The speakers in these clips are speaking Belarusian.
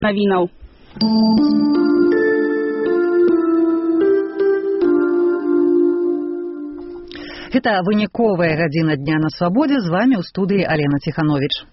навінаў. Гэта выніковая гадзіна дня на свабодзе. З вами ў студыі Алена Ціхановіч.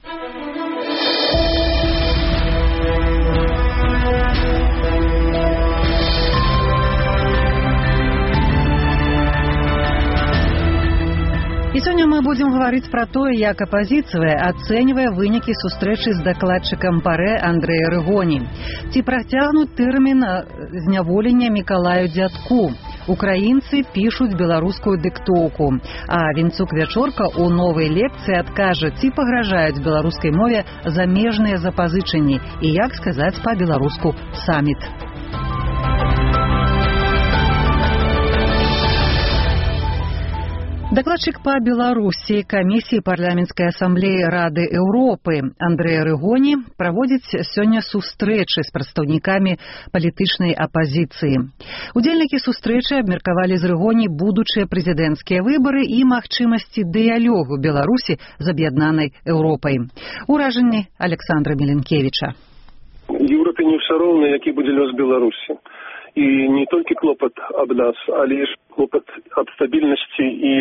І сёння мы будзем гаварыць пра тое, як апазіцыя ацэньвае вынікі сустрэчы з дакладчыкам ПАРЭ Андрэя Рыгоні. Ці працягнуць тэрмін зняволення Мікалаю Дзядку. Украінцы пішуць беларускую дыктоўку. А Вінцук-Вячорка ў новай лекцыі адкажа, ці пагражаюць беларускай мове замежныя запазычанні і як сказаць па-беларуску саміт. Дакладчык па Беларусі камісіі парламенцкай асамблеі Рады Еўропы Андрэй Рыгоні праводзіць сёння сустрэчы з прадстаўнікамі палітычнай апазіцыі. Удзельнікі сустрэчы абмеркавалі з Рыгоні будучыя прэзідэнцкія выбары і магчымасці дыялогу Беларусі з аб'яднанай Еўропай. Уражанні Александра Меленкевіча. Еўропе не ўсё роўна, які будзе лёс Беларусі. І не толькі клопат аб нас, але ж клопат аб стабільнасці і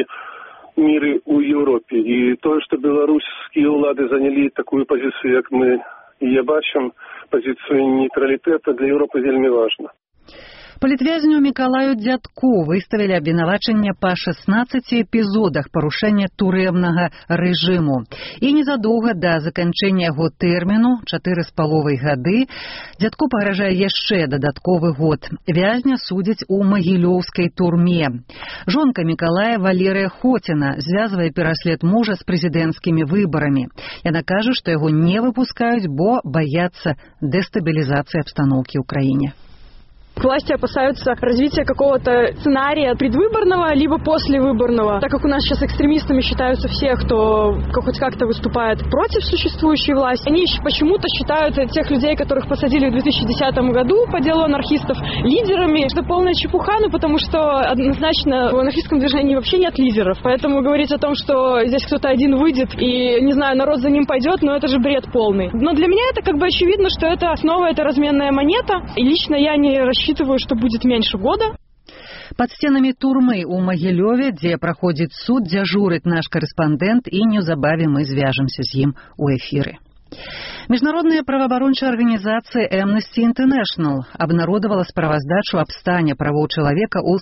міры ў Еўропе. І тое, што беларускія ўлады занялі такую пазіцыю, як мы і я бачым, пазіцыю нейтралітэта, для Еўропы вельмі важна. Палітвязню Мікалаю Дзядку выставілі абвінавачанне па 16 эпізодах парушэння турэмнага рэжыму. І незадоўга да заканчэння яго тэрміну, 4,5 гады, Дзядку пагражае яшчэ дадатковы год. Вязня судзяць у магілёўскай турме. Жонка Мікалая Валерыя Хоціна звязвае пераслед мужа з прэзідэнцкімі выбарамі. Яна кажа, што яго не выпускаюць, бо баяцца дэстабілізацыі абстаноўкі ў краіне. Власти опасаются развития какого-то сценария предвыборного, либо послевыборного. Так как у нас сейчас экстремистами считаются все, кто хоть как-то выступает против существующей власти, они почему-то считают тех людей, которых посадили в 2010 году по делу анархистов, лидерами. Это полная чепуха, потому что однозначно в анархистском движении вообще нет лидеров. Поэтому говорить о том, что здесь кто-то один выйдет и, не знаю, народ за ним пойдет, это же бред полный. Но для меня это очевидно, что это снова это разменная монета. И лично я не рассчитываю, что будет меньше года. Под стенами турмы у Магілёве, дзе праходзіць суд, дзяжурыць наш корэспандэнт, і неўзабаве мы звяжемся з ім у эфіры. Міжнародная праваабарончая арганізацыя Amnesty International абнародавала справаздачу аб стане правоў чалавека ў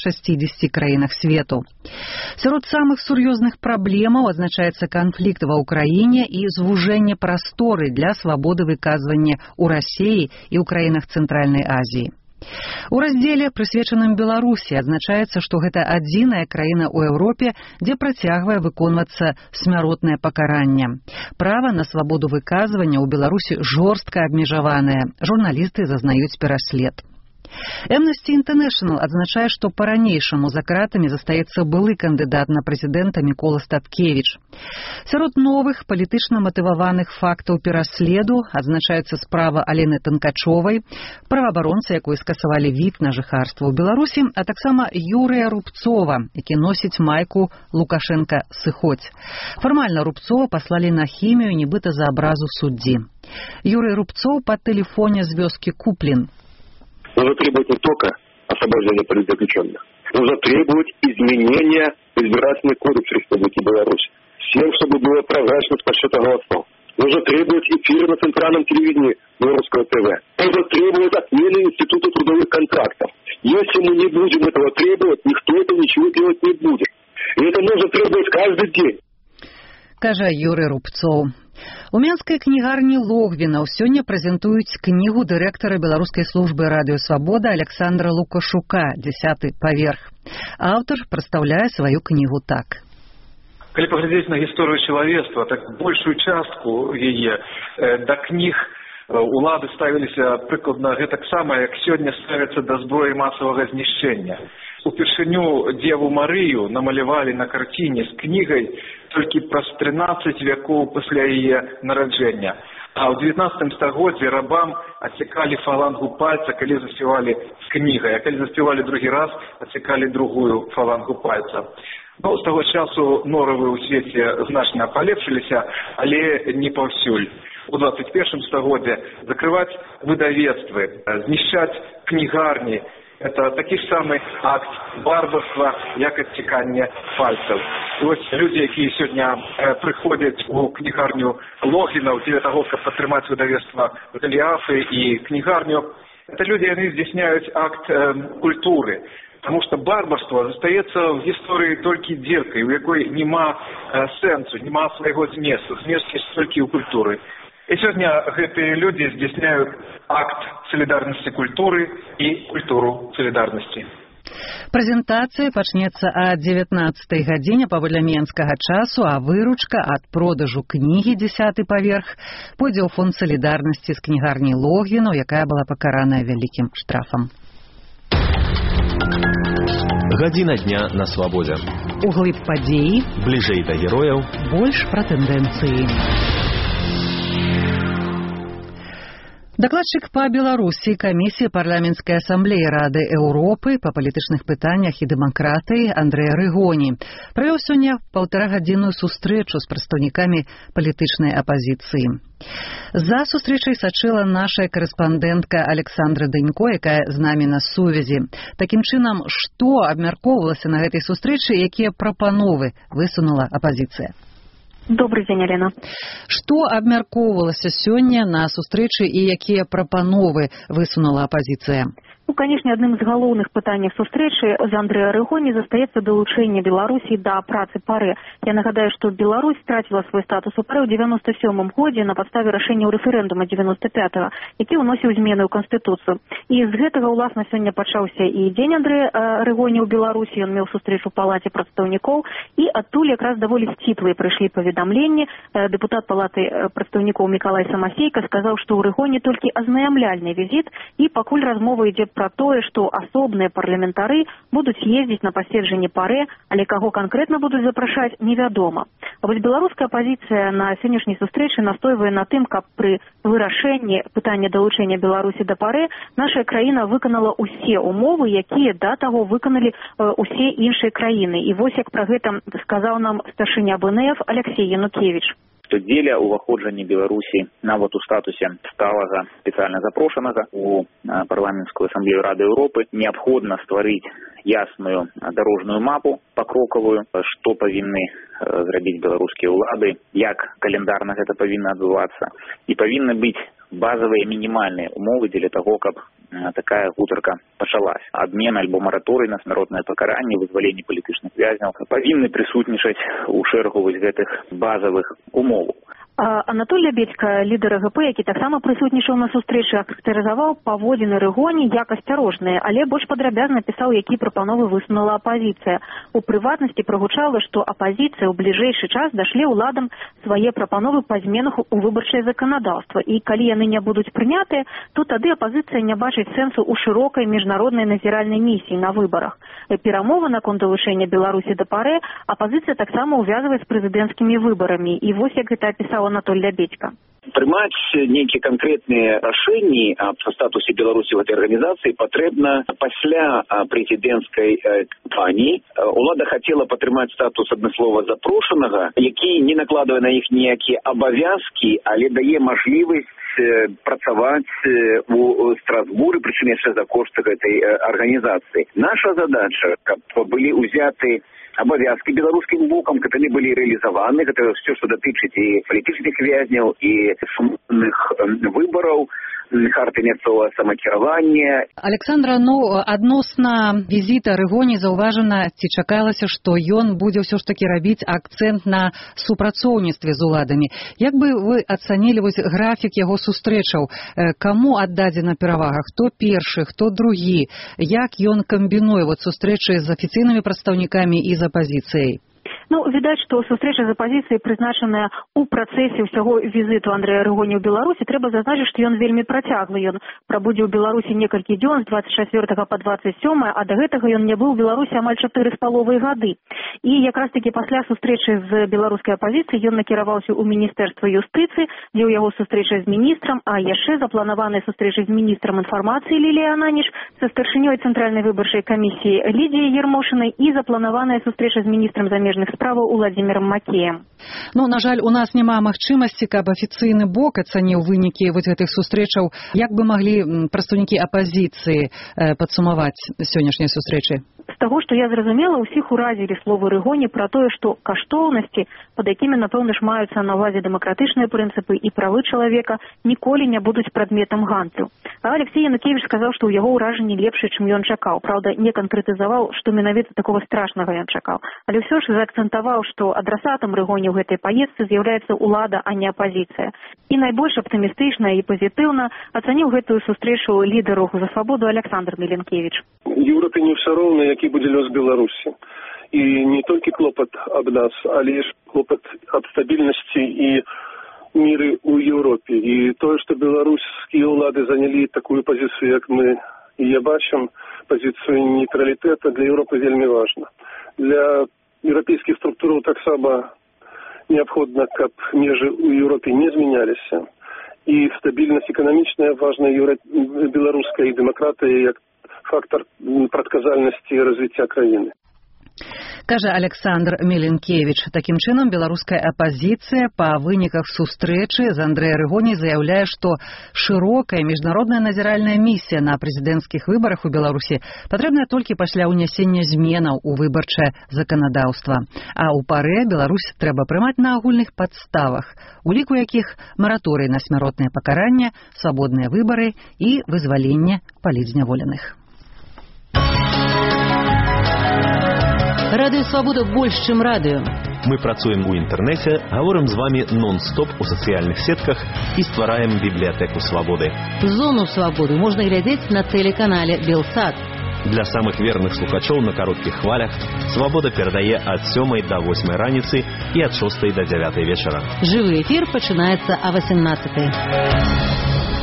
160 краінах свету. Сярод самых сур'ёзных праблемаў адзначаецца канфлікт ва ўкраіне і звужэнне прасторы для свабоды выказвання ў Расіі і ў краінах Цэнтральнай Азіі. У раздзеле, прысвечаным Беларусі, адзначаецца, што гэта адзіная краіна ў Еўропе, дзе працягвае выконвацца смяротнае пакаранне. Права на свабоду выказвання ў Беларусі жорстка абмежаванае. Журналісты зазнаюць пераслед. Amnesty International адзначае, што па-ранейшаму за кратамі застаецца былы кандыдат на прэзідэнта Мікола Статкевіч. Сярод новых палітычна матываваных фактаў пераследу адзначаецца справа Алены Танкачовай, праваабаронца, якой скасавалі від на жыхарства ў Беларусі, а таксама Юрыя Рубцова, які носіць майку «Лукашенка сыходзь». Фармальна Рубцова паслалі на хімію, нібыта за абразу суддзі. Юрый Рубцоў па тэлефоне з вёскі Куплін. Нужно требовать не только освобождения политзаключенных, нужно требовать изменения избирательного кодекса Республики Беларусь, всем, чтобы была прозрачность подсчета голосов. Нужно требовать эфира на центральном телевидении Белорусского ТВ. Нужно требовать отмены института трудовых контрактов. Если мы не будем этого требовать, никто это ничего делать не будет. И это нужно требовать каждый день. Кажа Юрый Рубцоў. У Менскай кнігарні Логвінаў сёння прэзентуюць кнігу дырэктара беларускай службы радыё «Свабода» Александра Лукашука «10-й паверх». Аўтар прадстаўляе сваю кнігу так. Калі паглядзець на гісторыю чалавецтва, так большую частку яе да кніг улады ставіліся прыкладна гэтаксама, як сёння ставяцца да зброі масавага знішчэння. Упершыню Деву Марыю намалявалі на карціне з кнігай толькі праз 13 вякоў пасля яе нараджэння. А ў 19 стагоддзі рабам адсекалі фалангу пальца, калі заспявалі з кнігай, а калі заспявалі другі раз, адсекалі другую фалангу пальца. З таго часу норавы ў свеце значна палепшыліся, але не паўсюль. у 21 стагоддзе, закрываць выдавецтвы, знішчаць кнігарні. Это такі ж самы акт барбарства, як адсекання пальцаў. І вось людзі, якія сёння прыходзяць у кнігарню Логінаў дзеля таго, каб падтрымаць выдавецтва Голіафы і кнігарню, это люди, яны здзяйсняюць акт культуры. Потому что барбарство застаецца в гісторыі толькі дзіркай, у якой няма сэнсу, няма свайго зместу. Змест ёсць толькі ў культуры. И сегодня гэтые люди здзяйсняюць акт солидарности культуры и культуру солидарности. Прэзентацыя пачнецца о 19-й гадзіне паводле менскага часу, а выручка ад продажу кнігі 10-й паверх пойдзе ў фонд солідарнасці з кнігарні Логвіну, якая была пакараная вялікім штрафам. Гадзіна дня на свабодзе. Углыб падзеі, бліжэй да герояў, больш пра тэндэнцыі. Дакладчык па Беларусі камісіі парламенцкай асамблеі Рады Еўропы па палітычных пытаннях і дэмакратыі Андрэй Рыгоні правёў сёння паўтарагадзінную сустрэчу з прадстаўнікамі палітычнай апазіцыі. За сустрэчай сачыла наша корэспандэнтка Александра Данько, якая з намі на сувязі. Такім чынам, што абмяркоўвалася на гэтай сустрэчы, якія прапановы высунула апазіцыя? Добрый дзень, Алена. Што абмяркоўвалася сёння на сустрэчы і якія прапановы высунула апазіцыя? Ну, конечно, одним з галоўных пытанняў сустрэчы з Андрэя Рыгоні застаецца далучэнне Беларусі да працы ПАРЭ. Я нагадаю, што Беларусь страціла свой статус у ПАРЭ ў 97-м годзе на падставе рашэнняў рэферэндума 95-го, які ўносіў змены ў Канстытуцыю. І з гэтага, уласна, сёння пачаўся і дзень Андрэя Рыгоні ў Беларусі. Ён меў сустрэчу ў палаце прадстаўнікоў, і адтуль якраз даволі сціплыя прыйшлі паведамленні. Дэпутат палаты прадстаўнікоў Мікалай Самасейка сказаў, што ў Рыгоні толькі азнаямляльны візіт, і пакуль размова ідзе про тое, што асобныя парламентары будуць ездзіць на паседжанні ПАРЭ, але каго канкрэтна будуць запрашаць, невядома. А вось беларуская апазіцыя на сённяшняй сустрэчы настойвае на тым, каб пры вырашэнні пытання далучэння Беларусі да ПАРЭ наша краіна выканала ўсе умовы, якія да таго выканалі ўсе іншыя краіны. І вось як пра гэта сказаў нам старшыня БНФ Алексей Янукевич. Што дзеля ўваходжання Беларусі нават у статусе сталага спецыяльна запрошанага у парламенцкую асамблею Рады Еўропы неабходна стварыць ясную дарожную мапу пакрокавую, што павінны зрабіць беларускія ўлады, як календарна гэта павінна адбывацца, і павінны быць базавыя мінімальныя умовы дзеля таго, каб такая гутарка пачалась. Абмен альбо мараторый на смяротнае пакаранне, вызваленне палітычных вязняў павінны прысутнічаць у шэрагу вось гэтых базавых умоваў. Анатолій Лябедька, лідар АГП, які таксама прысутнічаў на сустрэчы, ахарактарызаваў паводзіны Рыгоні як асцярожныя, але больш падрабязна пісаў, які прапановы высунула апазіцыя. У прыватнасці прагучала, што апазіцыя ў бліжэйшы час дашле ўладам свае прапановы па зменах у выбарчае заканадаўства. І калі яны не будуць прынятыя, то тады апазіцыя не бачыць сэнсу ў шырокай міжнароднай назіральнай місіі на выбарах. Перамовы наконт далучэння Беларусі да ПАРЭ апазіцыя таксама ўвязвае з прэзідэнцкімі выбарамі. І вось як гэта апісаў Анатолий Лябедька. Прымаць нейкія канкрэтныя рашэнні аб статусе Беларусі в этой арганізацыі патрэбна пасля прэзідэнцкай кампаніі. Улада хацела падтрымаць статус адмыслова запрошанага, які не накладвае на іх ніякія абавязкі, але дае мажлівасць працаваць у Страсбуры, прычым яшчэ за кошт гэтай арганізацыі. Наша задача, каб былі ўзяты абавязки беларускім бокам, каб яны былі рэалізаваны. Гэта все, што датычыць і палітычных вязняў, і сумных выбараў, карты мясцовага самакіравання. Александра, адносна візіта Рыгоні заўважана, ці чакалася, што ён будзе ўсё ж такі рабіць акцэнт на супрацоўніцтве з уладамі. Як бы вы ацанілі вось графік яго сустрэчаў? Каму аддадзена перавага? Хто першы, хто другі? Як ён камбінуе сустрэчы з афіцыйнымі прадстаўнікамі і з апазіцыяй? Відаць, што сустрэча з апазіцыяй прызначаная ў працэсе ўсяго візіту Андрэя Рыгоні ў Беларусі. Трэба зазначыць, што ён вельмі працяглы. Ён прабудзе ў Беларусі некалькі дзён з 24 па 27, а да гэтага ён не быў у Беларусі амаль 4,5 гады. І якраз такі пасля сустрэчы з беларускай апазіцыяй ён накіраваўся ў Міністэрства юстыцыі, дзе ў яго сустрэча з міністрам, а яшчэ запланаваныя сустрэчы з міністрам інфармацыі Ліліяй Ананіш, са старшынёй Цэнтральнай выбарчай камісіі Лідіяй Ермошынай і запланаваная сустрэча з міністрам замежных справы Уладзімірам Макеем. Ну, на жаль, у нас няма магчымасці, каб афіцыйны бок ацаніў вынікі вось гэтых сустрэчаў. Як бы маглі прадстаўнікі апазіцыі падсумаваць сённяшнія сустрэчы? З таго, што я зразумела, усіх уразілі словы Рыгоні пра тое, што каштоўнасці, пад якімі, напэўна ж, маюцца на ўвазе дэмакратычныя прынцыпы і правы чалавека, ніколі не будуць прадметам гандлю. А Алексей Янукевіч сказаў, што ў яго ўражанні лепшыя, чым ён чакаў. Праўда, не канкрэтызаваў, што менавіта такога страшнага ён чакаў. Але ўсё ж заакцэнтаваў, што адрасатам Рыгоні ў гэтай паездцы з'яўляецца ўлада, а не апазіцыя. І найбольш аптымістычна і пазітыўна ацаніў гэтую сустрэчу лідар Руху за свабоду Александр Меленкевич. Европе не ўсё роўна, які будзе лёс Беларусі. І не толькі клопат аб нас, але ж клопат аб стабільнасці і міры ў Еўропе. І тое, што беларускія ўлады занялі такую пазіцыю, як мы і я бачым, пазіцыю нейтралітэта, для Еўропы вельмі важна. Для еўрапейскіх структураў таксама неабходна, каб межы ў Еўропе не змяняліся. І стабільнасць эканамічная важна беларуская, і дэмакратыя як фактор прадказальнасці развіцця краіны. Кажа Александр Меленкевич. Такім чынам, беларуская апазіцыя па выніках сустрэчы з Андрэя Рыгоні заяўляе, што шырокая міжнародная назіральная місія на прэзідэнцкіх выбарах у Беларусі патрэбная толькі пасля ўнясення зменаў у выбарчае заканадаўства. А ў парэ Беларусь трэба прымаць на агульных падставах, у ліку якіх мараторый на смяротнае пакаранне, свабодныя выбары і вызваленне палітзняволеных. Радыё Свабода больш, чым радыё. Мы працуем у інтэрнэце, гаворым з вамі нон-стоп у сацыяльных сетках і ствараем бібліятэку свабоды. Зону свабоды можна глядзець на тэлеканале Белсат. Для самых верных слухачоў на кароткіх хвалях Свабода перадае ад 7 до 8 раніцы і ад 6 до 9 вечара. Жывы эфір пачынаецца о 18.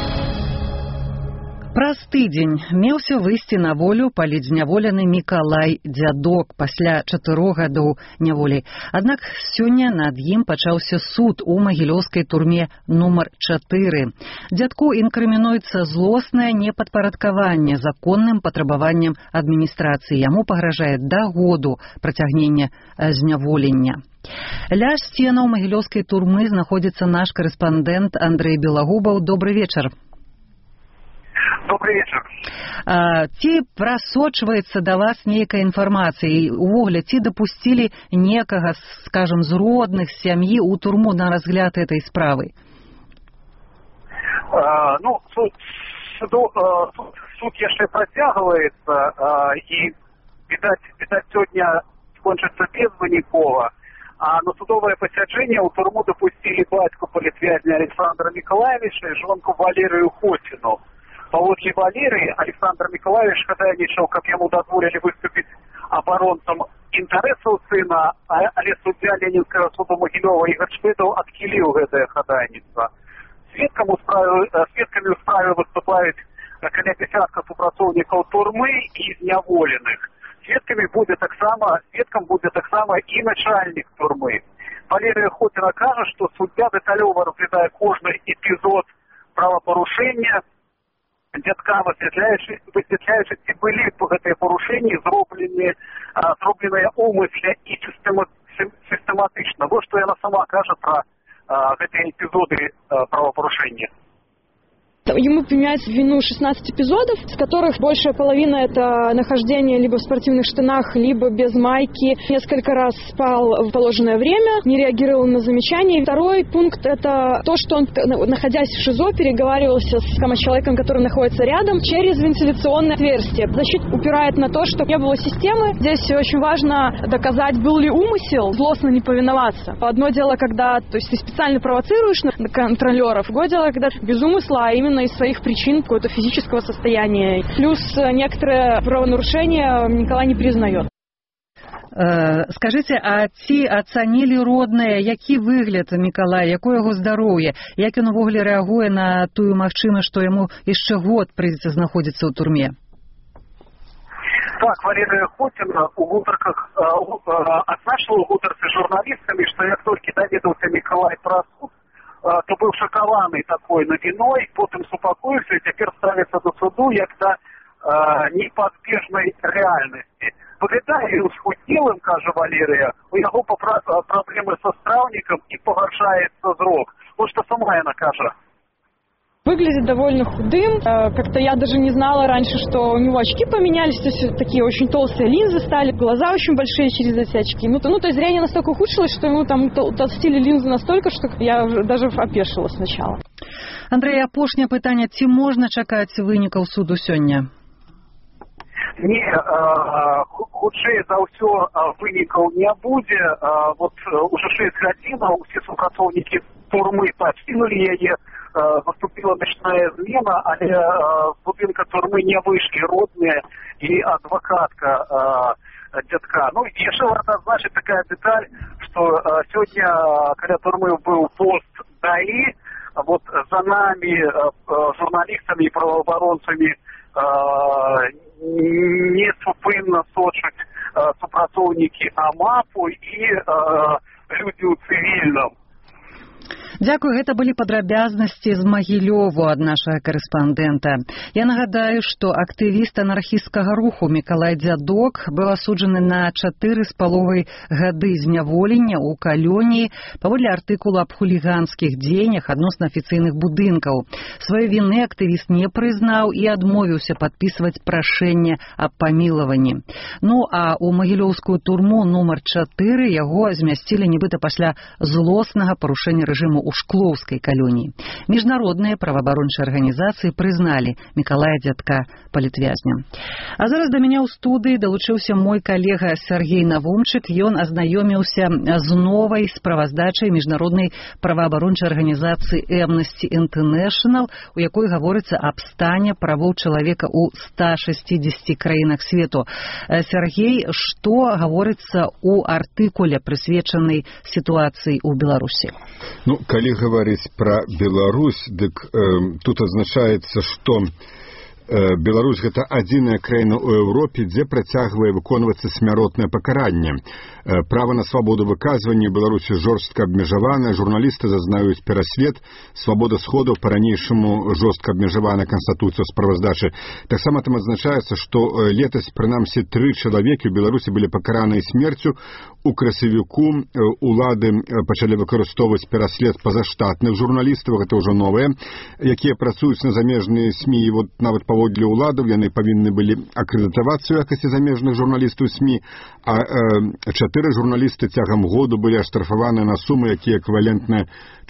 Праз тыдзень меўся выйсці на волю палітзняволены Мікалай Дзядок пасля 4 гадоў няволі. Аднак сёння над ім пачаўся суд у магілёўскай турме нумар 4. Дзядку інкрымінуецца злоснае непадпарадкаванне законным патрабаванням адміністрацыі. Яму пагражае да году працягнення зняволення. Ля сценаў магілёўскай турмы знаходзіцца наш карэспандэнт Андрэй Белагубаў. Добры вечар. Добрый вечер. Ці прасочваецца да вас нейкая інфармацыя? Увогуле, ці дапусцілі некага, скажем, з родных, з сям'і ў турму на разгляд этой справы? Суд яшчэ працягваецца, і, відаць, сёння скончыцца безвынікова. А на судовое пасяджэнне ў турму дапусцілі бацьку палітвязня Александра Миколаевича і жонку Валерыю Хотіну. Паводле Валерии Александр Николаевич хадайнічаў, каб яму дазволілі выступіць абаронцам інтарэсаў сына, але суддзя Ленінскага суду Магілёва Ігор Шведаў адхіліў гэтае хадайніцтва. Сведкамі ў справе выступаюць каля дзясятка супрацоўнікаў турмы і зняволеных. Сведкам будзе таксама і начальнік турмы. Валерия Хотіна кажа, што суддзя дэталёва разглядае кожны эпізод правапарушэння дзядка, высвятляючы, ці былі гэтыя парушэнні зробленыя умысле і сістэматычна. Вот што яна сама кажа пра гэтыя эпізоды правапарушэння. Ему применяется в вину 16 эпизодов, с которых большая половина это нахождение либо в спортивных штанах, либо без майки. Несколько раз спал в положенное время, не реагировал на замечания. Второй пункт это то, что он, находясь в ШИЗО, переговаривался с человеком, который находится рядом, через вентиляционное отверстие. Защита упирает на то, что не было системы. Здесь очень важно доказать, был ли умысел злостно не повиноваться. Одно дело, когда ты специально провоцируешь на контролеров, другое дело, когда без умысла, а именно из своих причин какого-то физического состояния. Плюс некоторые правонарушения Николай не признает. Скажите, а ці ацанілі родныя, які выгляд Мікалая, якое яго здароўе, як ён увогуле рэагуе на тую магчымасць, што яму яшчэ год прыйдзецца знаходзіцца ў турме? Так, Валерия Хотіна у гутарках адзначыла ў гутарцы з журналістамі, што як толькі даведаўся Мікалай пра суд, то быў шакаваны такой навіной, потым супакоіўся і цяпер ставіцца да суду як да непазбежнай рэальнасці. выглядае ён схуднелым, кажа Валерыя, у яго праблемы са страўнікам і пагаршаецца зрок. Вот что сама яна кажа. Выглядит довольно худым. Как-то я даже не знала раньше, что у него очки поменялись, то есть такие очень толстые линзы стали, глаза очень большие через эти очки. Ну, то есть зрение настолько ухудшилось, что ему там толстили линзы настолько, что я даже опешила сначала. Андрей, апошняе пытанне, ці можна чакаць вынікаў суду сёння? Не, хутчэй за ўсё вынікаў не будзе. Вот уже 6 гадзінаў усе супрацоўнікі турмы пакінулі яе, наступила ночная змена, але з будынка турмы не выйшлі родныя і адвакатка дзядка. Ну, яшчэ варта адзначыць такая дэталь, што сёння каля турмы быў пост ДАІ, вот за нами, журналістамі і праваабаронцамі, несупынна сочаць супрацоўнікі АМАПу і людзі ў цывільным. Дзякуй, гэта былі падрабязнасці з Магілёву ад нашага карэспандэнта. Я нагадаю, што актывіст анархісцкага руху Мікалай Дзядок быў асуджаны на 4,5 гады зняволення ў калоніі паводле артыкула аб хуліганскіх дзеяннях адносна афіцыйных будынкаў. Сваёй віны актывіст не прызнаў і адмовіўся падпісваць прашэнне аб памілаванні. Ну, а ў магілёўскую турму нумар 4 яго змясцілі нібыта пасля злоснага парушэння рэжыму ў Шклоўскай калоніі. Міжнародныя праваабарончыя арганізацыі прызналі Мікалая Дзядка палітвязням. А зараз да мяне ў студыі далучыўся мой калега Сергей Навумчык. Ён азнаёміўся з новай справаздачай міжнароднай праваабарончай арганізацыі Amnesty International, у якой гаворыцца аб стане правоў чалавека ў 160 краінах свету. Сергей, што гаворыцца ў артыкуле, прысвечанай сітуацыі ў Беларусі? Ну, калі говорить про Беларусь, дык тут означается, что Беларусь гэта адзіная краіна ў Еўропе, дзе працягвае выконвацца смяротнае пакаранне. Права на свабоду выказвання ў Беларусі жорстка абмежавана, журналісты зазнаюць пераслед, свабода сходаў па-ранейшаму жорстка абмежавана Канстытуцыяй справаздачы. Таксама там адзначаецца, што летась прынамсі 3 чалавекі ў Беларусі былі пакараныя смерцю. У красавіку улады пачалі выкарыстоўваць пераслед пазаштатных журналістаў, гэта ўжо новыя, якія працуюць на замежныя СМІ, і вот нават паводле ўладаў яны павінны былі акрэдытавацца ў якасці замежных журналістаў СМІ, а 4 журналісты цягам году былі аштрафаваны на сумы, якія эквівалентныя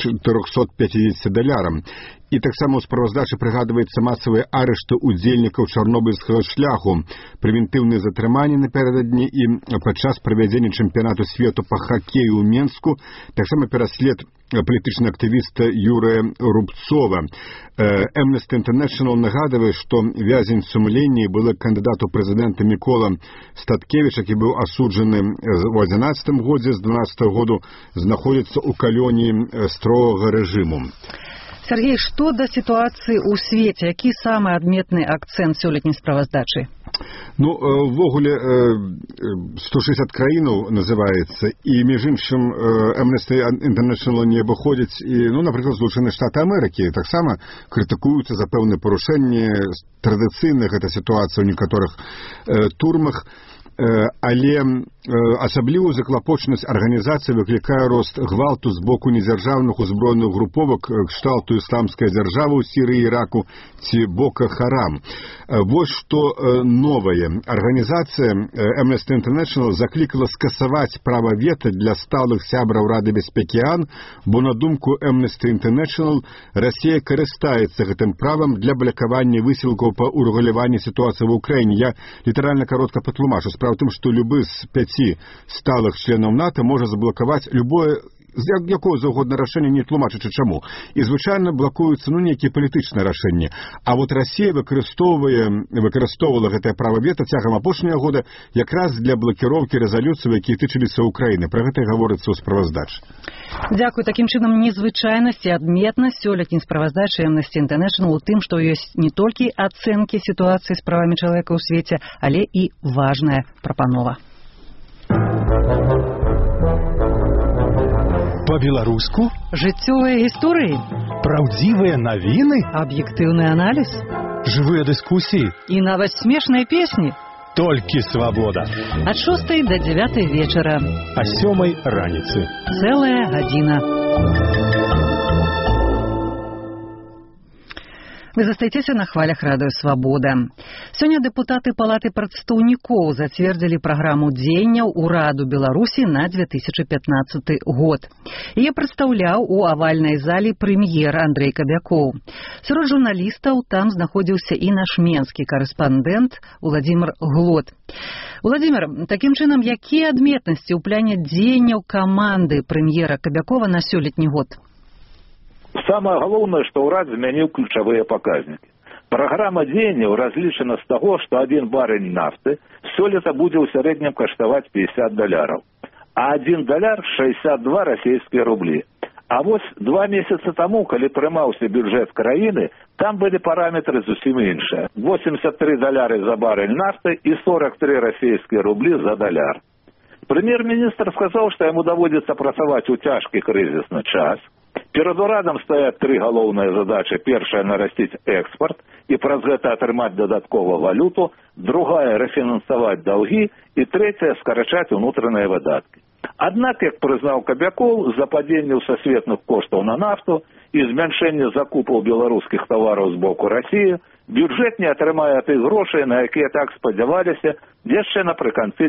$450. І таксама ў справаздачы прыгадваецца масавыя арышты удзельнікаў чарнобыльскага шляху, прэвентыўныя затрыманні наперададні і падчас правядзення чэмпіянату свету па хакею ў Менску, таксама пераслед палітычнага актывіста Юрыя Рубцова. Amnesty International нагадвае, што вязень сумлення былы кандыдат у прэзідэнта Мікола Статкевіч, які быў асуджаны ў 11 годзе, з 12 году знаходзіцца ў калоніі строгага рэжыму. Сергей, што да сітуацыі ў свеце? Які самы адметны акцэнт сёлетняй справаздачы? Ну, ввогуле 160 краінаў называецца, і між іншым Amnesty International не абыходзіць і, ну, напрыклад, Злучаныя Штаты Амерыкі таксама крытыкуюцца за пэўныя парушэнні традыцыйных, гэта сітуацыя ў некаторых турмах, але асаблівую заклапочанасць арганізацыі выклікае рост гвалту з боку недзяржаўных узброеных груповак кшталту ісламская дзяржава ў Сірыі, Іраку ці Бока Харам. Вось што новае. Арганізацыя Amnesty International заклікала скасаваць права вета для сталых сябраў Рады бяспекі АОН, бо на думку Amnesty International Расія карыстаецца гэтым правам для блакавання высілкаў па урэгуляванні сітуацыі ў Украіне. Я літаральна каротка патлумачу. Справа ў тым, што любы з 5 сталых членаў НАТО можа заблакаваць любое якое заўгодна рашэнне, не тлумачачы чаму. І звычайна блакуюцца нейкія палітычныя рашэнні. А вот Расія выкарыстоўвала гэтае права вета цягам апошняга года якраз для блакіроўкі рэзалюцый, якія тычыліся Украіны. Пра гэта гаворыцца ў справаздачы. Дзякуй. Такім чынам, незвычайнасць і адметнасць сёлетняй справаздачы Amnesty International у тым, што ёсць не толькі ацэнкі сітуацыі з правамі чалавека ў свеце, але і важная прапанова. По-беларуску? Жыццёвыя гісторыі? Праўдзівыя навіны? Аб'ектыўны аналіз? Жывыя дыскусіі? І нават смешныя песні? Толькі свабода. Ад 6 до 9 вечара. А 7 раніцы. Цэлая гадзіна. Вы застаецеся на хвалях радыё «Свабода». Сёння дэпутаты Палаты прадстаўнікоў зацвердзілі праграму дзеянняў Ураду Беларусі на 2015 год. Яе прадстаўляў у авальнай зале прэм'ер Андрэй Кабякоў. Сярод журналістаў там знаходзіўся і наш менскі карэспандэнт Уладзімір Глот. Уладзімір, такім чынам, якія адметнасці ў пляне дзеянняў каманды прэм'ера Кабякова на сёлетні год? Самое главное, что урад изменил ключевые показники. Программа дзеянняў разлічана з таго, што один барель нафты сёлета будзе ў сярэднім каштаваць $50, а $1 62 расійскія рублі. А вось 2 месяцы таму, калі прымаўся бюджэт краіны, там былі параметры зусім іншыя. $83 за барель нафты і 43 расійскія рублі за $1. Прэм'ер-міністр сказаў, што яму даводзіцца працаваць у цяжкі крызісны час. Перад урадам стаяць 3 галоўныя задачы. Першая – нарасціць экспорт і праз гэта атрымаць дадатковую валюту. Другая – рэфінансаваць даўгі. І трэцяя – скарачаць унутраныя выдаткі. Аднак, як прызнаў Кабякоў, з-за падзення сусветных коштаў на нафту і змяншэння закупаў беларускіх тавараў з боку Расіі, бюджэт не атрымае тых грошай, на якія так спадзяваліся яшчэ напрыканцы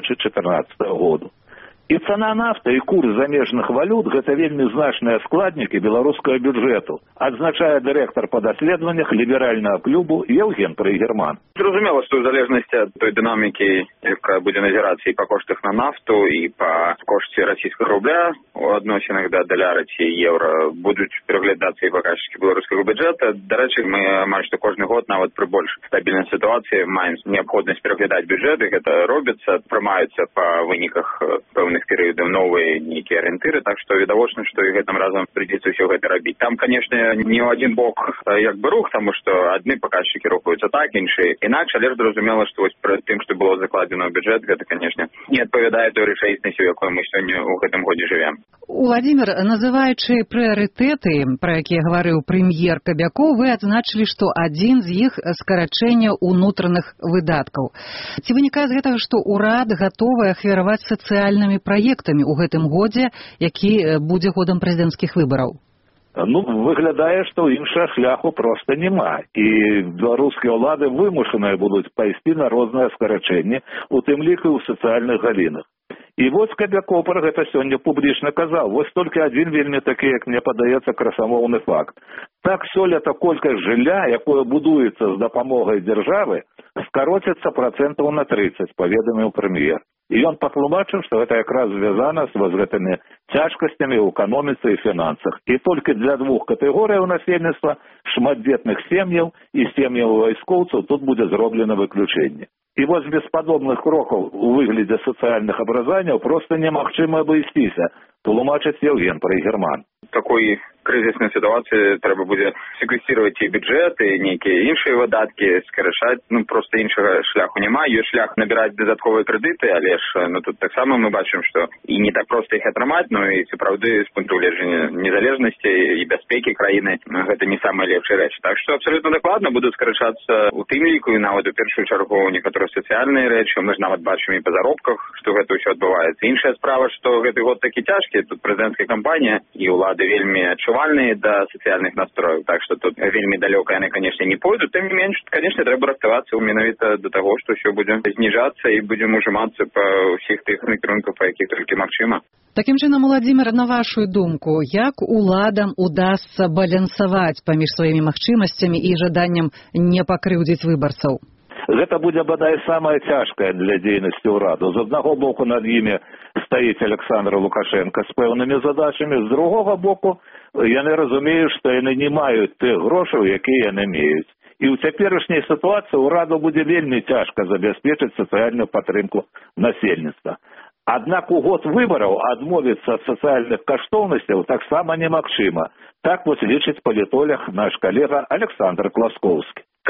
2014 году. І цана нафты і курс замежных валют – гэта вельмі значныя складнікі беларускага бюджэту, адзначае дырэктар па даследаваннях ліберальнага клубу Еўген Прыгерман. Зразумела, што ў залежнасці ад той дынамікі, якая будзе назірацца і па коштах на нафту, і па кошце расійскага рубля у адносінах да даляра ці еўра будуць пераглядацца і паказчыкі беларускага бюджэта. Дарэчы, мы амаль што кожны год, нават пры больш стабільнай сітуацыі, маем неабходнасць пераглядаць бюджэты. Гэта робіцца, прымаюцца па выніках пэўных перыядаў новыя нейкія арыентыры, так што відавочна, што і гэтым разам прыйдзецца ўсё гэта рабіць. Там, канешне, не ў адзін бок як бы рух, таму што адны паказчыкі рухаюцца так, іншыя інакш, але ж зразумела, што вось пры тым, што было закладзена ў бюджэт, гэта, канешне, не адпавядае той рэчаіснасці, у якой мы сёння ў гэтым годзе жывем. Уладзімір, называючы прыярытэты, пра якія гаварыў прэм'ер Кабякоў, вы адзначылі, што адзін з іх скарачэнне ўнутраных выдаткаў. Ці вынікае з гэтага, што ўрад гатовы ахвяраваць сацыяльнымі праектамі ў гэтым годзе, які будзе годам прэзідэнцкіх выбараў? Ну, выглядае, што іншага шляху проста няма. І беларускія ўлады вымушаныя будуць пайсці на розныя скарачэнні, у тым ліку ў сацыяльных галінах. І вось Кабякоў пра гэта сёння публічна казаў. Вось толькі адзін вельмі такі, як мне падаецца, красамоўны факт. Так сёлета колькасць жылля, якое будуецца з дапамогай дзяржавы, скароціцца процентаў на 30, паведаміў прэм'ер. І ён патлумачыў, што гэта якраз звязана з гэтымі цяжкасцямі ў эканоміцы і фінансах. І толькі для 2 катэгорыяў насельніцтва, шматдзетных сем'яў і сем'яў вайскоўцаў, тут будзе зроблена выключэнне. І вось без падобных крокаў у выглядзе сацыяльных абразанняў проста немагчыма абысціся, тлумачыць Еўген Прыгерман. Такой крызіснай сітуацыі трэба будзе секвесціраваць і бюджэт, і нейкія іншыя выдаткі скарачаць. Ну, проста іншага шляху няма. Ёсць шлях набіраць дадатковыя крэдыты, але ж тут таксама мы бачым, што і не так проста іх атрымаць, но і сапраўды з пункту гледжання незалежнасці і бяспекі краіны гэта не самая лепшая рэч. Так што абсалютна дакладна будуць скарачацца у тым ліку і нават у першую чаргу некаторыя сацыяльныя рэчы. Мы ж нават бачым і па заробках, што гэта ўсё адбываецца. Іншая справа, што гэты год такі цяжкі, тут прэзідэнцкая кампанія і ўлады вельмі адчувальныя да сацыяльных настрояў, так што тут вельмі далёка яны, канешне, не пойдуць. Тым не менш, канешне, трэба рыхтавацца менавіта да таго, што ўсё будзе зніжацца і будзем ужымацца па ўсіх тых накірунках, па якіх толькі магчыма. Такім чынам, Уладзімір, на вашу думку, як уладам удасца балансаваць паміж сваімі магчымасцямі і жаданнем не пакрыўдзіць выбарцаў? Гэта будзе, бадай, самае цяжкае для дзейнасці ўраду. З аднаго боку над імі стаіць Александр Лукашенко з пэўнымі задачамі, з другога боку яны разумеюць, што яны не маюць тых грошаў, якія яны меюць. І ў цяперашняй сітуацыі ўраду будзе вельмі цяжка забяспечыць сацыяльную падтрымку насельніцтва. Аднак у год выбараў адмовіцца ад сацыяльных каштоўнасцяў таксама немагчыма. Так вось лічыць палітолог наш калега Александр Класкоўскі. Калі грошы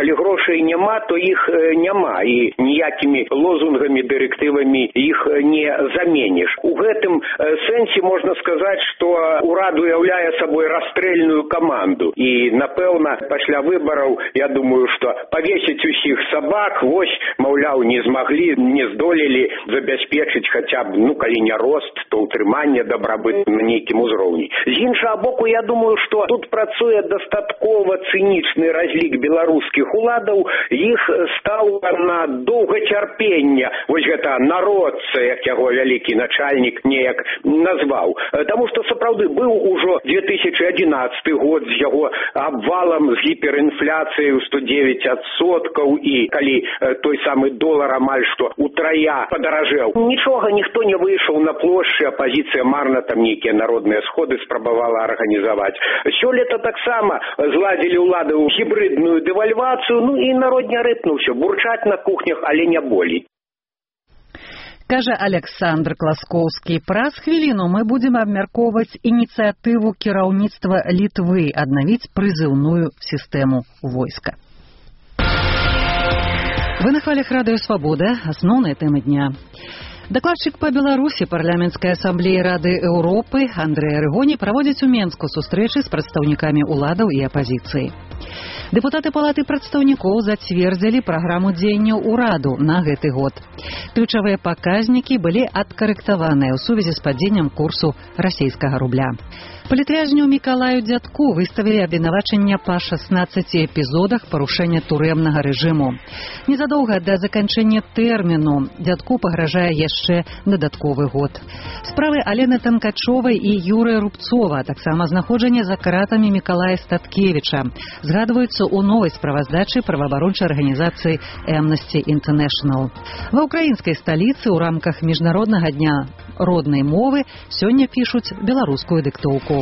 грошай няма, то іх няма, і ніякімі лозунгамі, дырэктывамі іх не заменіш. У гэтым сэнсе можна сказаць, што урад уяўляе сабой расстрэльную каманду. І, напэўна, пасля выбараў, я думаю, што павесіць усіх сабак, вось, маўляў, не змаглі, не здолелі забяспечыць хаця б, калі не рост, то ўтрыманне дабрабыту на нейкім узроўні. З іншага боку, я думаю, што тут працуе дастаткова цынічны разлік беларускіх уладаў, іх стаўка на доўгацярпення, вось гэта народца, як яго вялікі начальнік неяк назваў. Таму што сапраўды быў ужо 2011 год з яго абвалам, з гіперінфляцыяй у 109%, і калі той самы долар амаль што утрая падаражэў. Нічога, ніхто не выйшаў на плошчы, апазіцыя марна там нейкія народныя сходы спрабавала арганізаваць. Сёлета таксама зладзілі ўлады ў гібридную дэвальвацыю, і народ не рыпнуўся, бурчаць на кухнях, але не болей. Кажа Александр Класкоўскі. Праз хвіліну мы будзем абмяркоўваць ініцыятыву кіраўніцтва Літвы аднавіць прызыўную сістэму войска. Вы на хвалях Радыё Свабода. Асноўныя тэмы дня. Дакладчык па Беларусі парламенцкай асамблеі Рады Еўропы Андрэй Арыгоні праводзіць у Менску сустрэчы з прадстаўнікамі ўладаў і апазіцыі. Дэпутаты палаты прадстаўнікоў зацвердзілі праграму дзеянняў ураду на гэты год. Ключавыя паказнікі былі адкарэктаваныя ў сувязі з падзеннем курсу расійскага рубля. Палітвязню Мікалаю Дзядку выставілі абвінавачанне па 16 эпізодах парушэння турэмнага рэжыму. Незадоўга да заканчэння тэрміну Дзядку пагражае яшчэ дадатковы год. Справы Алены Танкачовай і Юрыя Рубцова, таксама знаходжанне за кратамі Мікалая Статкевіча, згадваюцца ў новай справаздачы праваабарончай арганізацыі Amnesty International. Ва ўкраінскай сталіцы ў рамках міжнароднага дня роднай мовы сёння пішуць беларускую дыктоўку.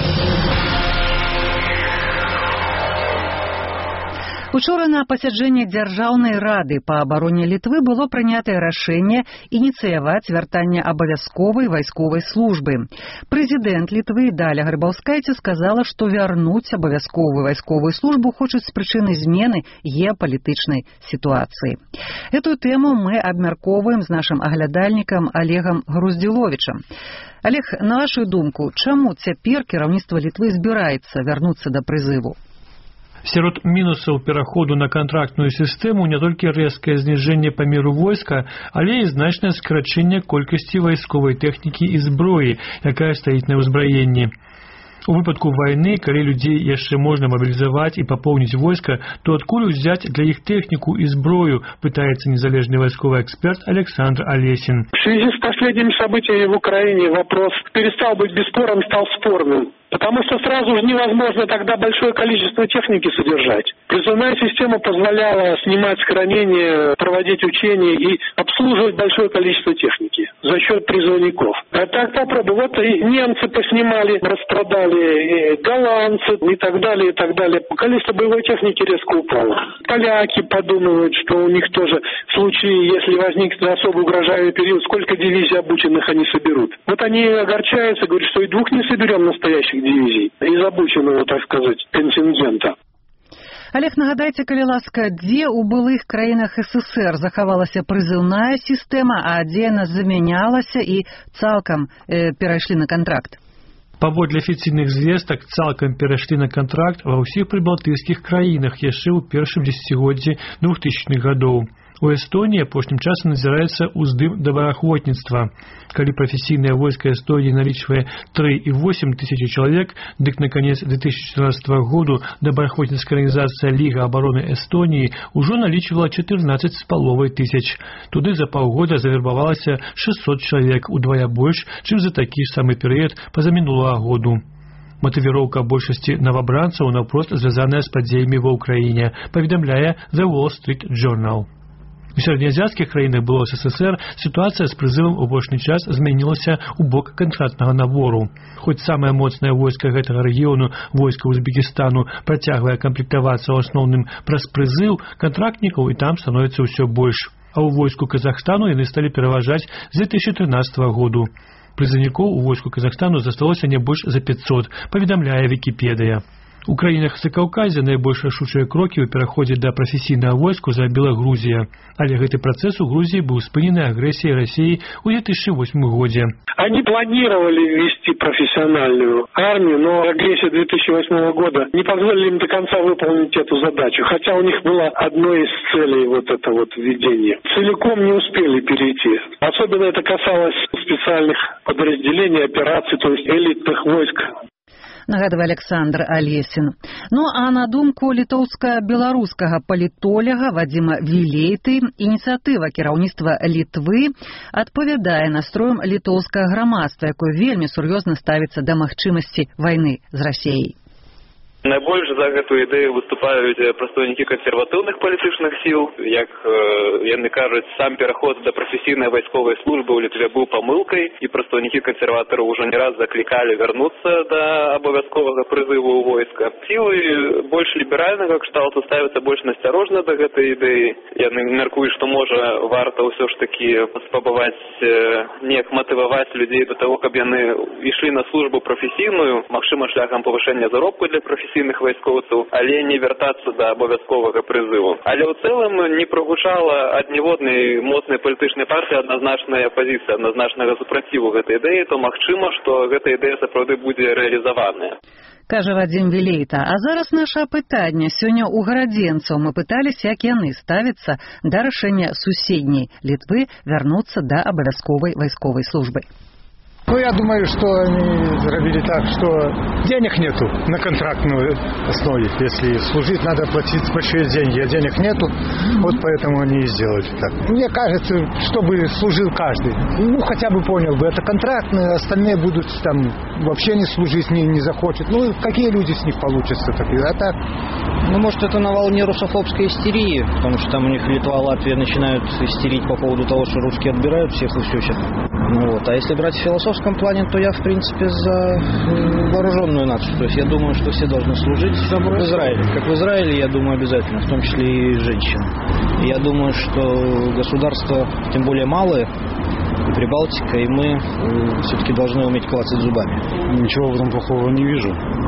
Учора на пасяджэнні Дзяржаўнай рады па абароне Літвы было прынятае рашэнне ініцыяваць вяртанне абавязковай вайсковай службы. Прэзідэнт Літвы Даля Грыбаўскайце сказала, што вярнуць абавязковую вайсковую службу хочуць з прычыны змены геапалітычнай сітуацыі. Эту тэму мы абмяркоўваем з нашым аглядальнікам Олегам Груздзіловічам. Олег, на вашу думку, чаму цяпер кіраўніцтва Літвы збіраецца вярнуцца да прызыву? Сярод мінусаў пераходу на кантрактную сістэму не толькі рэзкае зніжэнне памеру войска, але і значнае скарачэнне колькасці вайсковай тэхнікі і зброі, якая стаіць на ўзбраенні. У выпадку вайны, калі людзей яшчэ можна мабілізаваць і папоўніць войска, то адкуль узяць для іх тэхніку і зброю, пытается незалежный войсковый эксперт Александр Олесин. В связи с последними событиями в Украине вопрос перестал быть бесспорным, стал спорным. Потому что сразу же невозможно тогда большое количество техники содержать. Призывная система позволяла снимать сохранение, проводить учения и обслуживать большое количество техники за счет призывников. А так попробуй. Вот и немцы поснимали, распродали, и голландцы и так далее, и так далее. Количество боевой техники резко упало. Поляки подумывают, что у них тоже в случае, если возникнет особо угрожаемый период, сколько дивизий обученных они соберут. Вот они огорчаются, говорят, что и двух не соберем настоящих дивизий из обученного, так сказать, контингента. Олег, нагадайце, калі ласка, дзе ў былых краінах СССР захавалася прызыўная сістэма, а дзе яна замянялася і цалкам перайшлі на кантракт? Паводле афіцыйных звестак, цалкам перайшлі на кантракт ва ўсіх прыбалтыйскіх краінах яшчэ ў першым дзесяцігоддзі 2000-х гадоў. У Эстоніі апошнім часам назіраецца ўздым добраахвотніцтва. Калі прафесійнае войска Эстонії налічвае 3,8 тысячи чалавек, дык на канец 2014 году добраахвотніцкая арганізацыя Ліга абароны Эстоніі ўжо налічвала 14,5 тысяч. Туды за паўгода завербавалася 600 чалавек, удвая больш, чым за такі ж самы перыяд пазамінулага году. Матывіроўка большасці новабранцаў наўпрост звязаная з падзеямі ва ўкраіне, паведамляе The Wall Street Journal. У сярэднеазіяцкіх краінах былого СССР сітуацыя з прызывам у апошні час змянілася ў бок кантрактнага набору. Хоць самае моцнае войска гэтага рэгіёну, войска Узбекістану, працягвае камплектавацца ў асноўным праз прызыў, кантрактнікаў і там становіцца ўсё больш. А ў войску Казахстану яны сталі пераважаць з 2013 году. Прызыўнікоў у войску Казахстану засталося не больш за 500, паведамляе Вікіпедыя. У краінах Закаўказя найбольш рашучыя крокі ў пераходзе да прафесійнага войску зрабіла Грузія. Але гэты працэс у Грузіі быў спынены агрэсіяй Расіі ў 2008 годзе. Они планировали ввести профессиональную армию, но агрессия 2008 года не позволила им до конца выполнить эту задачу. Хотя у них была одной из целей вот это вот введение. Целиком не успели перейти. Особенно это касалось специальных подразделений, операций, то есть элитных войск. Нагадвае Александр Алесін. Ну а на думку літоўска-беларускага палітоляга Вадзіма Вілейты, ініцыятыва кіраўніцтва Літвы адпавядае настроем літоўскага грамадства, якое вельмі сур'ёзна ставіцца да магчымасці вайны з Расіяй. Найбольш за гэту ідэю выступаюць прадстаўнікі кансерватыўных палітычных сіл. Як яны кажуць, сам пераход да прафесійнай вайсковай службы ў Літве быў памылкай, і прадстаўнікі кансерватараў ужо не раз заклікалі вярнуцца да абавязковага прызыву ў войска. Сілы больш ліберальнага кшталту ставяцца больш насцярожна да гэтай ідэі. Яны мяркуюць, што можа варта ўсё ж такі паспрабаваць неяк матываваць людзей да таго, каб яны ішлі на службу прафесійную, магчыма, шляхам павышэння заробку для прафесійных вайскоўцаў, але не вяртацца да абавязковага прызыву. Але ў цэлым не прагучала ад ніводнай моцнай палітычнай партыі адназначная пазіцыя, адназначнага супраціву гэтай ідэі, то магчыма, што гэта ідэя сапраўды будзе рэалізаваная. Кажа Вадзім Вілейта. А зараз наша пытанне. Сёння ў гарадзенцаў мы пыталіся, як яны ставяцца да рашэння суседняй Літвы вярнуцца да абавязковай вайсковай службы. Ну, я думаю, что они сделали так, что денег нету на контрактной основе. Если служить, надо платить большие деньги, а денег нету, вот поэтому они и сделали так. Мне кажется, чтобы служил каждый. Ну, хотя бы понял бы, это контрактные, остальные будут там вообще не служить, не захочет. Ну, какие люди с них получатся такие, а так? Ну, может, это на волне русофобской истерии, потому что там у них Литва, Латвия начинают истерить по поводу того, что русские отбирают всех и все сейчас. Ну, вот. А если брать в философском плане, то я, в принципе, за вооруженную нацию. То есть я думаю, что все должны служить в Израиле. Как в Израиле, я думаю, обязательно, в том числе и женщины. И я думаю, что государства, тем более малые, и Прибалтика, и мы все-таки должны уметь клацать зубами. Ничего в этом плохого не вижу.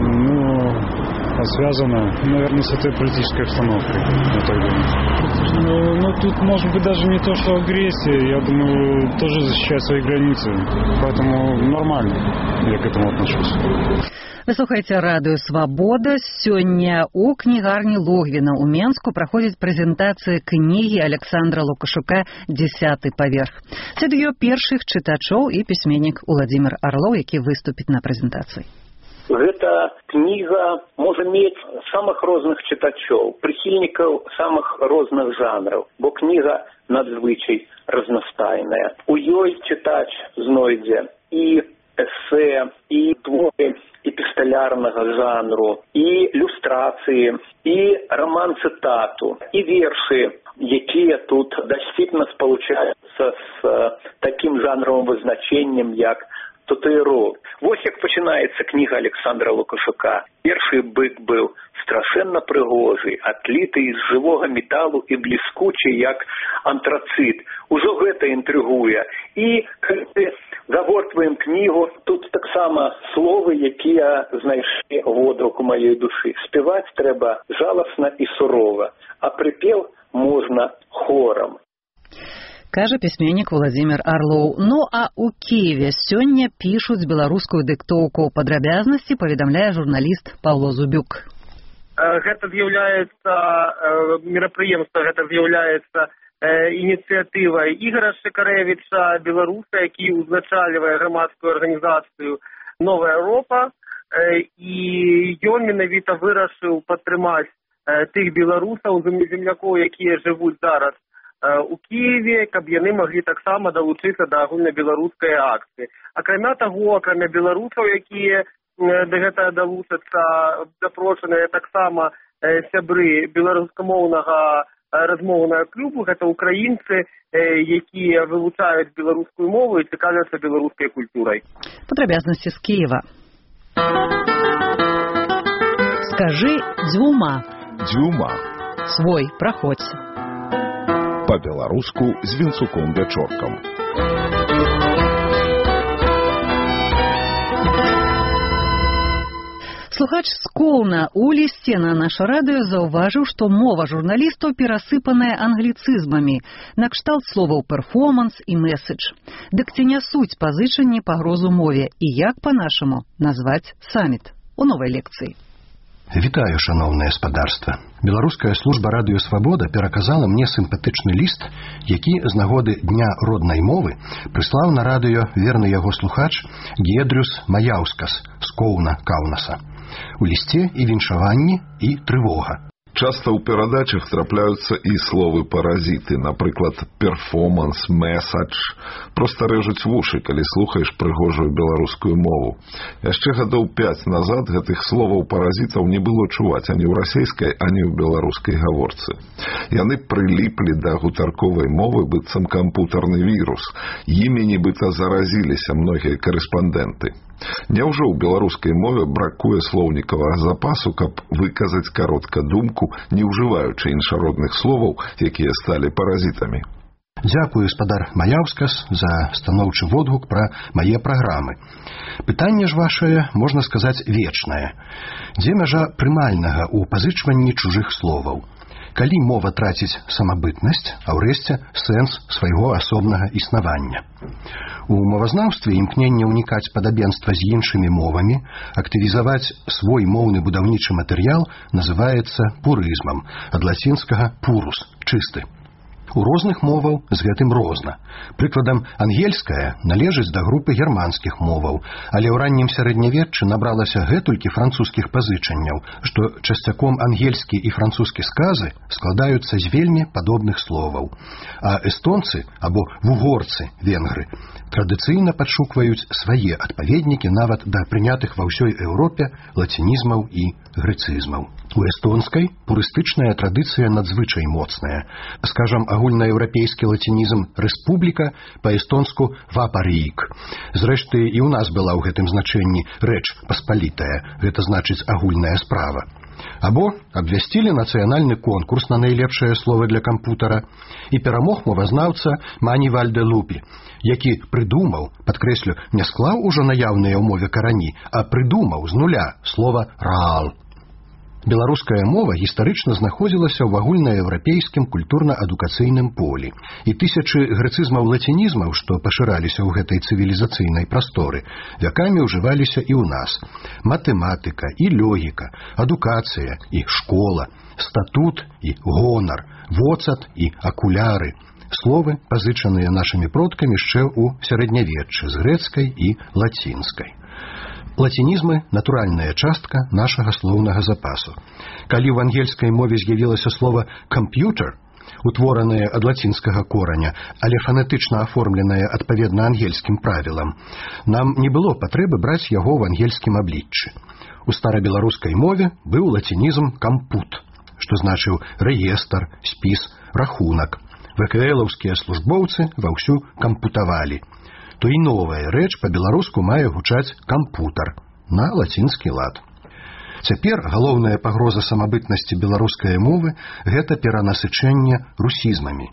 Ну, связано, наверное, с этой политической обстановкой, я так думаю. Ну, тут, может быть, даже не то, что агрессия, я думаю, тоже защищать свои границы. Поэтому нормально я к этому отношусь. Вы слухаеце радыё «Свабода». Сёння ў кнігарні Логвіна ў Менску праходзіць прэзентацыя кнігі Александра Лукашука «10-й паверх». Сярод яе першых чытачоў і пісьменнік Уладзімір Арлоў, які выступіць на прэзентацыі. Гэта кніга можа мець самых розных чытачоў, прыхільнікаў самых розных жанраў, бо кніга надзвычай разнастайная. У ёй чытач знойдзе і эсэ, і творы эпісталярнага жанру, і люстрацыі, і раман-цытату, і вершы, якія тут дасціпна спалучаюцца з такім жанравым вызначэннем, як татуіровка. Вось як пачынаецца кніга Александра Лукашука. Першы бык быў страшэнна прыгожы, атліты з жывога металу і бліскучы, як антрацыт. Ужо гэта інтрыгуе. І калі загортваем кнігу, тут таксама словы, якія знайшлі водгук у маёй душы. Спяваць трэба жаласна і сурова, а прыпеў можна хорам. Кажа пісьменнік Уладзімір Арлоў. Ну а ў Кіеве сёння пішуць беларускую дыктоўку. Падрабязнасці паведамляе журналіст Паўло Зубюк. Гэта з'яўляецца мерапрыемства, гэта з'яўляецца ініцыятывай Ігора Шыкарэвіча, беларуса, які ўзначальвае грамадскую арганізацыю «Новая Европа», і ён менавіта вырашыў падтрымаць тых беларусаў, землякоў, якія жывуць зараз у Киеве, каб яны маглі таксама далучыцца да агульнабеларускай акцыі. Акрамя таго, акрамя беларусаў, якія да гэтага далучацца, запрошаныя таксама сябры беларускамоўнага размоўнага клубу, гэта украінцы, якія вывучаюць беларускую мову і цікавяцца беларускай культурай. Падрабязнасці з Киева. Скажы дзюма. Дзюма. Свой, праходзь. По-беларуску з вінцуком вячоркам. Слухач з Коўна у лісце на наша радыё заўважыў, што мова журналістаў перасыпаная англіцызмамі, накшталт словаў «перформанс» і «месседж». Дык ці нясуць пазычанні пагрозу мове і як па-нашаму назваць саміт? У новай лекцыі. Вітаю, шаноўнае спадарства. Беларуская служба радыё «Свабода» пераказала мне сімпатычны ліст, які з нагоды Дня роднай мовы прыслаў на радыё верны яго слухач Гедрюс Маяўскас з Коўна, Каўнаса. У лісце і віншаванні, і трывога. Часто ў перадачах трапляюцца і словы-паразіты, напрыклад, перформанс, месседж. Проста рэжуць вушы, калі слухаеш прыгожую беларускую мову. Яшчэ гадоў 5 назад гэтых словаў-паразітаў не было чуваць ані ў расейскай, ані ў беларускай гаворцы. Яны прыліплі да гутарковай мовы быццам кампутарны вірус. Імі нібыта заразіліся многія карэспандэнты. Няўжо ў беларускай мове бракуе слоўнікавага запасу, каб выказаць каротка думку, не ўжываючы іншародных словаў, якія сталі паразітамі? Дзякую, спадар Маяўскас, за станоўчы водгук пра мае праграмы. Пытанне ж вашае, можна сказаць, вечнае. Дзе мяжа прымальнага ў пазычванні чужых словаў? Калі мова траціць самабытнасць, а ўрэшце сэнс свайго асобнага існавання? У мовазнаўстве імкненне ўнікаць падабенства з іншымі мовамі, актывізаваць свой моўны будаўнічы матэрыял называецца пурызмам, ад лацінскага «purus» – «чысты». У розных моваў з гэтым розна. Прыкладам, ангельская належыць да групы германскіх моваў, але ў раннім сярэднявеччы набралася гэтулькі французскіх пазычанняў, што часцяком ангельскі і французскі сказы складаюцца з вельмі падобных словаў. А эстонцы або вугорцы, венгры, традыцыйна падшукваюць свае адпаведнікі нават да прынятых ва ўсёй Еўропе лацінізмаў і грэцызмаў. У эстонскай пурыстычная традыцыя надзвычай моцная. Скажам, агульнаеўрапейскі лацінізм «рэспубліка» па-эстонску «вапарīk». Зрэшты, і ў нас была ў гэтым значэнні рэч паспалітая, гэта значыць агульная справа. Або абвясцілі нацыянальны конкурс на найлепшае слово для кампутара, і перамог мовазнаўца Мані Вальдэ-Лупі, які прыдумаў, падкрэслю, не склаў ужо наяўныя ў мове карані, а прыдумаў з нуля слова «раал». Беларуская мова гістарычна знаходзілася ў агульнаеўрапейскім культурна-адукацыйным полі, і тысячы грэцызмаў-лацінізмаў, што пашыраліся ў гэтай цывілізацыйнай прасторы, вякамі ўжываліся і ў нас. Матэматыка і логіка, адукацыя і школа, статут і гонар, воцат і акуляры. Словы, пазычаныя нашымі продкамі яшчэ ў сярэднявеччы з грэцкай і лацінскай. Лацінізмы – натуральная частка нашага слоўнага запасу. Калі ў ангельскай мове з'явілася слова «камп'ютер», утворанае ад лацінскага кораня, але фанетычна аформленае адпаведна ангельскім правілам, нам не было патрэбы браць яго ў ангельскім абліччы. У старабеларускай мове быў лацінізм «кампут», што значыў рэестр, спіс, рахунак. ВКЛаўскія службоўцы ваўсю кампутавалі. То і новая рэч па-беларуску мае гучаць кампутар на лацінскі лад. Цяпер галоўная пагроза самабытнасці беларускай мовы – гэта перанасычэнне русізмамі.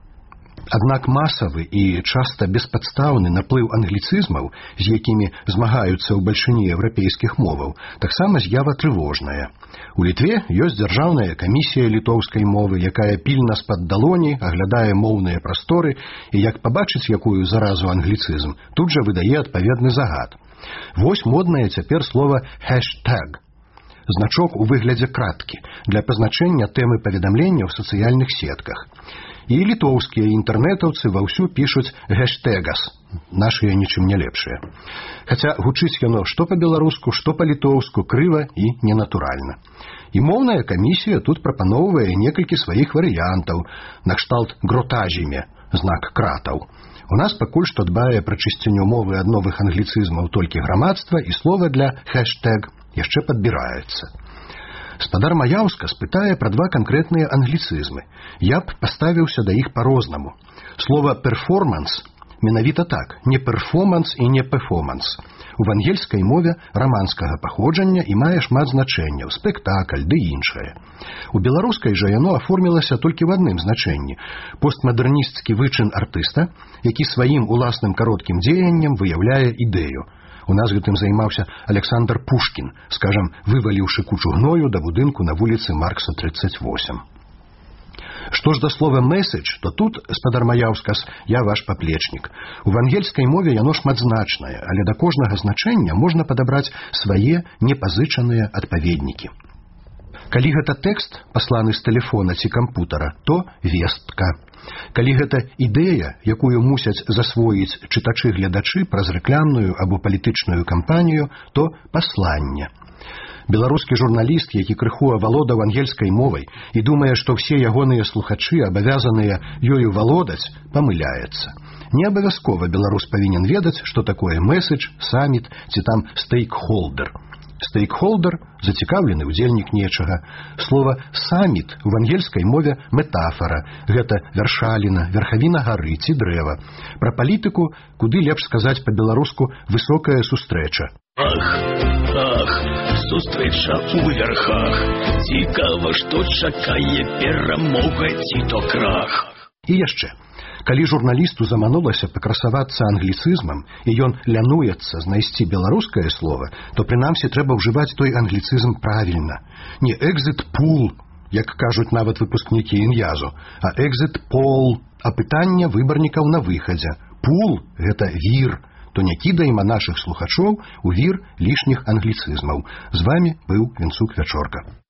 Аднак масавы і часта беспадстаўны наплыў англіцызмаў, з якімі змагаюцца ў бальшыні еўрапейскіх моваў, таксама з'ява трывожная. У Літве ёсць дзяржаўная камісія літоўскай мовы, якая пільна з-пад далоні аглядае моўныя прасторы і, як пабачыць якую заразу англіцызм, тут жа выдае адпаведны загад. Вось моднае цяпер слова «хэштэг». Значок у выглядзе краткі для пазначэння тэмы паведамлення ў сацыяльных сетках. І літоўскія інтэрнэтаўцы ваўсю пішуць «гэштэгас», нашыя нічым не лепшыя. Хаця гучыць яно што па-беларуску, што па-літоўску крыва і ненатуральна. І моўная камісія тут прапаноўвае некалькі сваіх варыянтаў, накшталт «гротажіме», знак кратаў. У нас пакуль што дбае пра чысціню мовы ад новых англіцызмаў толькі грамадства, і слова для «хэштэг» яшчэ падбіраецца. Спадар Маяўска спытае пра два канкрэтныя англіцызмы. Я б паставіўся да іх па-рознаму. Слова «перформанс» менавіта так, не «перформанс» і не «пефоманс». У ангельскай мове раманскага паходжання і мае шмат значэнняў, спектакль ды іншае. У беларускай жа яно аформілася толькі ў адным значэнні – постмадэрнісцкі вычын артыста, які сваім уласным кароткім дзеяннем выяўляе ідэю. У нас гэтым займаўся Александр Пушкін, скажам, вываліўшы кучу гною да будынку на вуліцы Маркса 38. Што ж да слова «месседж», то тут, спадар Маяўскас, я ваш паплечнік. У вангельскай мове яно шматзначнае, але да кожнага значэння можна падабраць свае непазычаныя адпаведнікі. Калі гэта тэкст, пасланы з тэлефона ці кампутара, то вестка. Калі гэта ідэя, якую мусяць засвоіць чытачы-гледачы праз рэкламную або палітычную кампанію, то пасланне. Беларускі журналіст, які крыху авалодаў ангельскай мовай і думае, што ўсе ягоныя слухачы абавязаныя ёю валодаць, памыляецца. Не абавязкова беларус павінен ведаць, што такое месседж, саміт ці там стейкхолдер. Стейкхолдер – зацікаўлены ўдзельнік нечага. Слова «саміт» у ангельскай мове метафора. Гэта вяршаліна, верхавіна гары ці дрэва. Пра палітыку куды лепш сказаць па-беларуску «высокая сустрэча». Ах, сустрэча ў верхах. Цікава, што чакае перамога ці то крах. І яшчэ. Калі журналісту заманулася пакрасавацца англіцызмам, і ён лянуецца знайсці беларускае слова, то прынамсі трэба ўжываць той англіцызм правільна. Не «exit pool», як кажуць нават выпускнікі ін'язу, а «exit poll», апытання выбарнікаў на выхадзе. «Pool» – гэта вір. То не кідаем нашых слухачоў у вір лішніх англіцызмаў. З вамі быў Вінцук Вячорка.